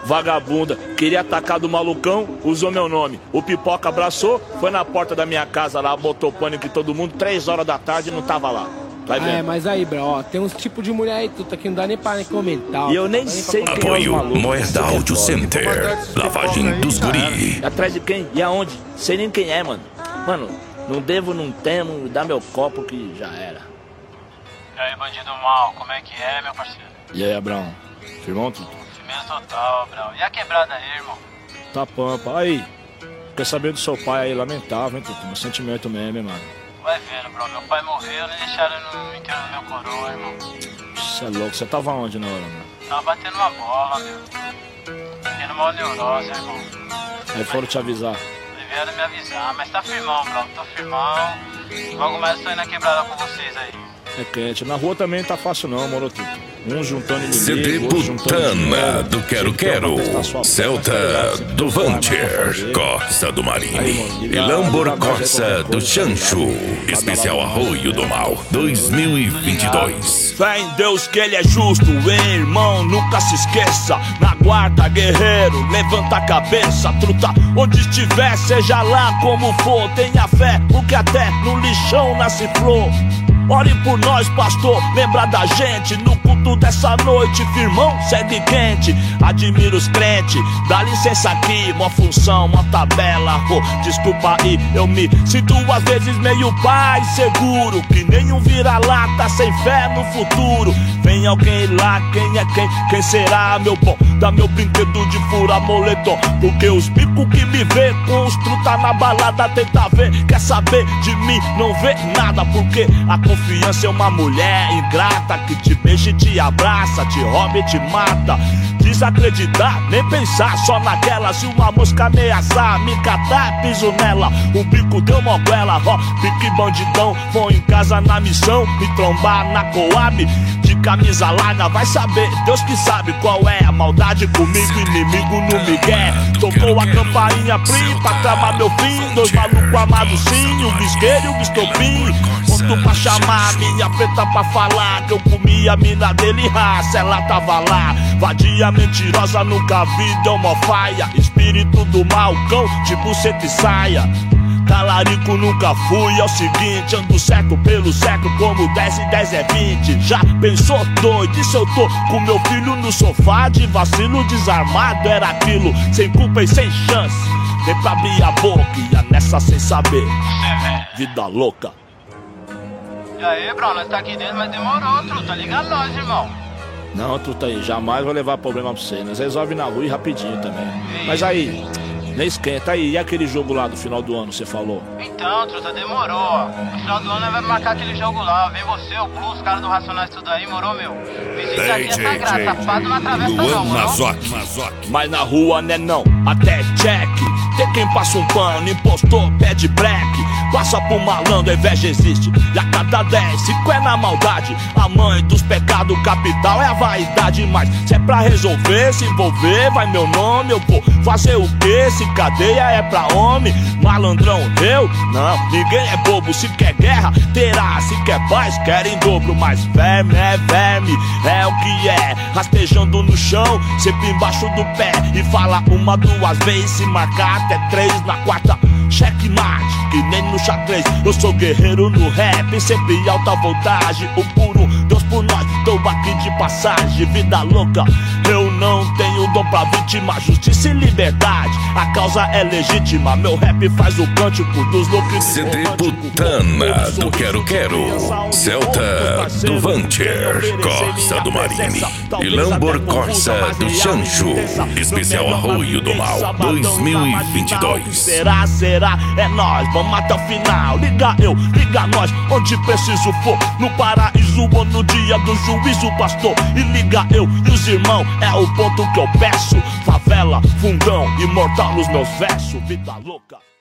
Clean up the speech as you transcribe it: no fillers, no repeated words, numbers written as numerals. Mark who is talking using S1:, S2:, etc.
S1: vagabunda. Queria atacar do malucão, usou meu nome. O Pipoca abraçou, foi na porta da minha casa lá, botou pânico em todo mundo, 3 horas da tarde e não tava lá. Vai vendo.
S2: Mas aí, bro, ó, tem uns tipos de mulher aí, tudo aqui não dá nem pra comentar.
S1: E eu nem sei quem é os malucos.
S3: Moeda Audio Center, lavagem dos guri.
S1: Atrás de quem? E aonde? Sei nem quem é, mano. Mano, não devo, não temo, dá meu copo que já era.
S4: E aí, bandido mal, como é que é, meu parceiro?
S1: E aí, Abraão? Firmão, tudo?
S4: Firmeza total, Abraão. E a quebrada aí, irmão?
S1: Tá pampa. Aí, quer saber do seu pai aí, lamentável, hein, Tutu? Meu sentimento mesmo, hein, mano.
S4: Vai vendo, bro. Meu pai morreu, não deixaram no enterro do meu coroa, irmão.
S1: Você é louco, você tava onde na hora, mano?
S4: Tava batendo uma bola, meu. Tendo uma neurose, irmão.
S1: Aí foram te avisar.
S4: Vieram me avisar, mas tá firmão, bro. Tô firmão. Logo mais eu tô indo na quebrada com vocês aí.
S1: É quente. Na rua também não tá fácil não, moro tudo. Um juntando inimigo,
S3: CD Putana do Quero Quero, Celta do Vancher, Costa do Marini e Lambor Corsa do Chancho, especial Arroio do Mal 2022.
S1: Fé em Deus que ele é justo, irmão, nunca se esqueça. Na guarda, guerreiro, levanta a cabeça, truta. Onde estiver, seja lá como for, tenha fé, porque até no lixão nasce flor. Ore por nós, pastor, lembra da gente no culto dessa noite, firmão, segue quente. Admiro os crentes, dá licença aqui, mó função, mó tabela. Desculpa aí, eu me sinto às vezes meio pai seguro, que nenhum vira-lata sem fé no futuro. Vem alguém lá, quem é quem será, meu bom? Dá meu brinquedo de fura moletom, porque os bicos que me vê com os truta na balada tenta ver, quer saber de mim, não vê nada, porque a confiança é uma mulher ingrata que te beija e te abraça, te rouba e te mata. Desacreditar, nem pensar, só naquela. Se uma mosca ameaçar, me catar, piso nela. O bico deu moguela, ó, pique bandidão. Vou em casa na missão, me trombar na Coab. De camisa larga, vai saber, Deus que sabe qual é a maldade comigo, inimigo no migué. Tocou a campainha prim pra tramar meu fim. Dois malucos amados sim, o bisqueiro e o bistopim. Ponto pra chamar minha preta pra falar que eu comi a mina dele, raça, ela tava lá. Vadia mentirosa, nunca vi, deu mó faia. Espírito do mal, cão, de buceta e saia. Talarico nunca fui, é o seguinte, ando certo pelo certo como 10 e 10 é 20. Já pensou doido, e se eu tô com meu filho no sofá de vacilo desarmado? Era aquilo, sem culpa e sem chance. Dei pra abrir a boca e ia nessa sem saber. Vida louca.
S4: E aí, bro, nós tá aqui dentro, mas demorou, truta. Liga nós, irmão.
S1: Não, truta aí, jamais vou levar problema pra você. Nós resolve na rua e rapidinho também. Mas aí, nem esquenta aí. E aquele jogo lá do final do ano, você falou?
S4: Então, truta, demorou, ó. No final do ano nós vamos marcar aquele jogo lá. Vem você, o Blue, os caras do Racionais, tudo aí, morou, meu? Visita aqui é sagrado, safado não atravessa não, morou?
S1: Mas na rua, né não, até check. Tem quem passa um pano, impostor, pede black. Passa pro malandro, a inveja existe. E a cada 10, 5 é na maldade. A mãe dos pecados capital é a vaidade. Mas se é pra resolver, se envolver, vai meu nome. Eu vou fazer o quê? Se cadeia é pra homem. Malandrão, eu? Não, ninguém é bobo. Se quer guerra, terá. Se quer paz, quer em dobro. Mas verme, é o que é. Rastejando no chão, sempre embaixo do pé. E fala uma, duas vezes, se marcar até 3 na quarta. Checkmate, que nem no xadrez. Eu sou guerreiro no rap, sempre alta voltagem. O puro, Deus por nós, tô aqui de passagem. Vida louca, eu não tenho dom pra vítima. Justiça e liberdade, a causa é legítima. Meu rap faz o cântico dos loucos.
S3: CD Putana do Quero Quero, Celta do Vancher, Costa do Marini e Lambor Corsa do Chancho, especial Arroio do Mal 2022.
S1: Será? É nós, vamos até o final. Liga eu, liga nós, onde preciso for. No paraíso ou no dia do juízo, pastor. E liga eu e os irmãos, é o ponto que eu peço. Favela, fundão, imortal nos meus versos. Vida louca.